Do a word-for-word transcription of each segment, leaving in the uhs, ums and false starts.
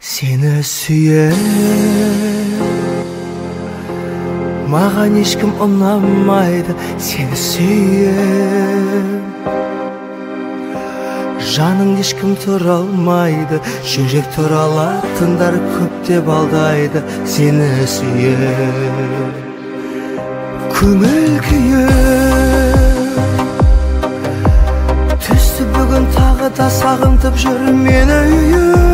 Seni süyer, mağan ешкім ұнамайды. Seni süyer, жаның ешкім тұра алмайды. Жүрек туралатындар көп деп алдайды. Seni süyer, көңіл күйер, түсті бүгін тағы да сағынтып жүр мені үйір.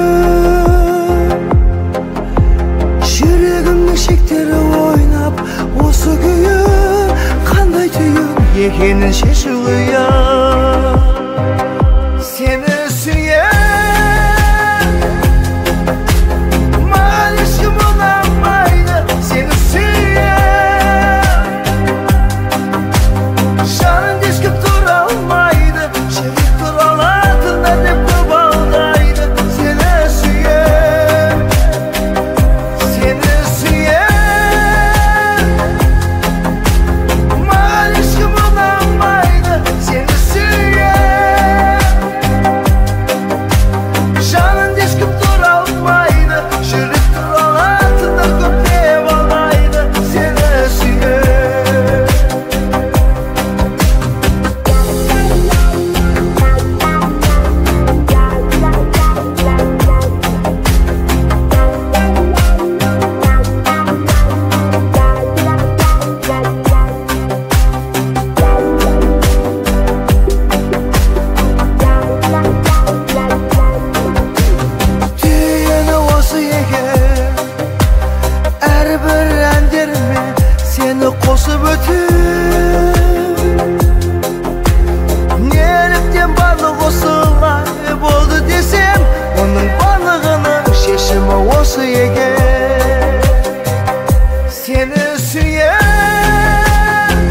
Жүрегімнің шектері ойнап, осы күйі қандай түйін екенін шешу қиын. Seni süyer, mağan ешкім ұнамайды. Seni süyer, жаның ешкім тұра алмайды. Жүрек туралатындар деп көп алдайды. Seni süyer, seni süyer, mağan ешкім ұнамайды. Seni süyer, жаның ешкім тұра алмайды. Жүрек туралатындар көп деп алдайды. Seni süyer. Түйіні осы екен, әрбір әндеріме сені қосып өтем. Неліктен барлық осылай болды десем, оның барлығының шешімі осы екен. Seni süyer,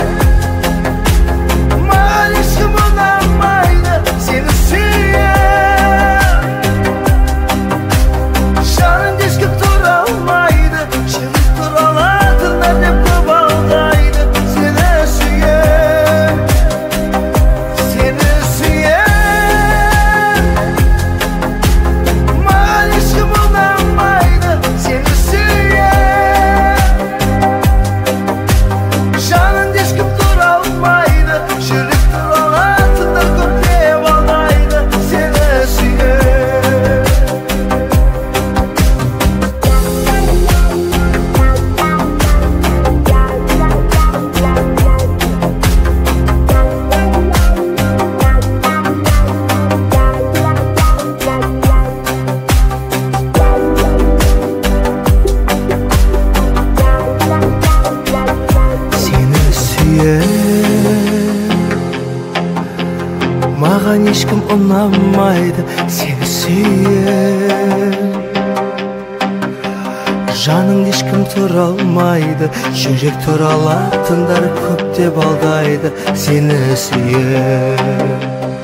mağan ешкім ұнамайды. Seni süyer, жаның ешкім тұра алмайды. Жүрек туралатындар деп көп алдайды. Seni süyer, seni süyer, mağan ешкім ұнамайды. Seni süyer, жаның ешкім тұра алмайды. Жүрек туралатындар көп деп алдайды. Seni süyer. Seni süyer, маған ешкім ұнамайды. Seni süyer, жаның ешкім тұра алмайды. Жүрек туралатындар көп деп алдайды. Seni süyer.